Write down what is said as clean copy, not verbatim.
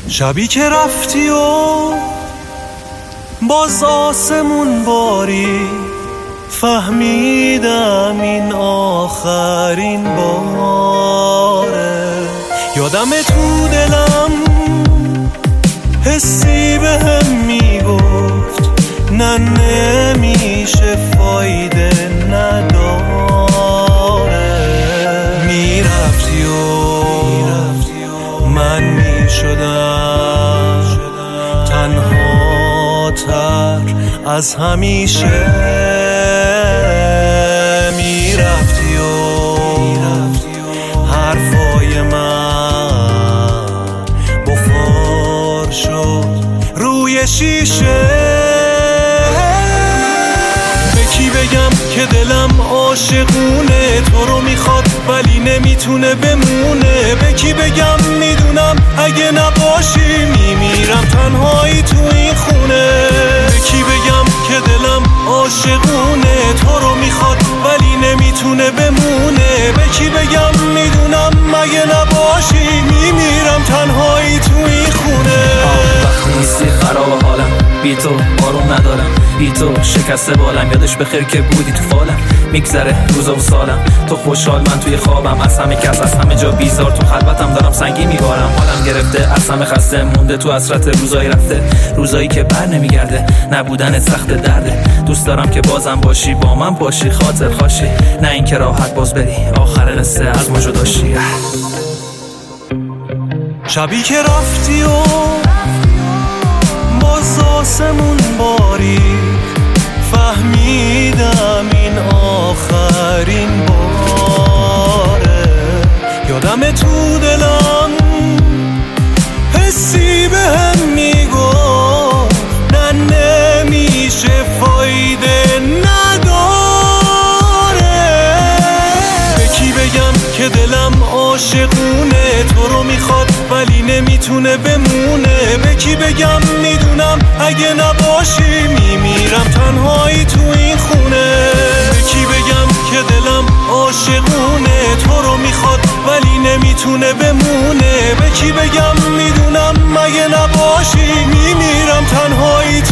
شبی که رفتی و باز آسمون باری، فهمیدم این آخرین باره. یادم تو دلم حسی به هم میگفت نه نمیشه، فایده نداره. میرفتی و من میشدم تنها تر از همیشه. میرفتی و حرفای من بخار شد روی شیشه. به کی بگم که دلم عاشقونه، تو رو میخواد ولی نمیتونه بمونه. به کی بگم میدونم اگه نباشی میمیرم تنهایی تو این خونه. به کی بگم که دلم عاشقونه، تو رو میخواد ولی نمیتونه بمونه. به کی بگم میدونم اگه نباشی میمیرم تنهایی تو این خونه. وقتی نیستی خراب حالم، بی تو آروم ندارم، بی تو شکسته بالم. یادش بخیر که بودی تو فالم، میگذره روزا و سالم. تو خوشحال من توی خوابم، از همه کس از همه جا بیزار. تو خلوتم دارم سنگی میبارم، حالم گرفته از همه خسته مونده. تو حسرت روزایی رفته، روزایی که بر نمیگرده. نبودن سخت درده، دوست دارم که بازم باشی، با من باشی، خاطر خاشی. نه این که راحت باز بری، آخر قصه از ما جداشی. شبی که رفتی و باز آسمون باری، فهمیدم این آخرین باره. یادم تو دلم حسی به هم میگفت نه نمیشه، فایده نداره. به کی بگم که دلم عاشقونه، تو رو میخواد ولی نمیتونه بمونه. به کی بگم میدونم اگه نباشی میمیرم تنهایی تو این خونه. به کی بگم که دلم عاشقونه، تو رو میخواد ولی نمیتونه بمونه. به کی بگم میدونم اگه نباشی میمیرم تنهایی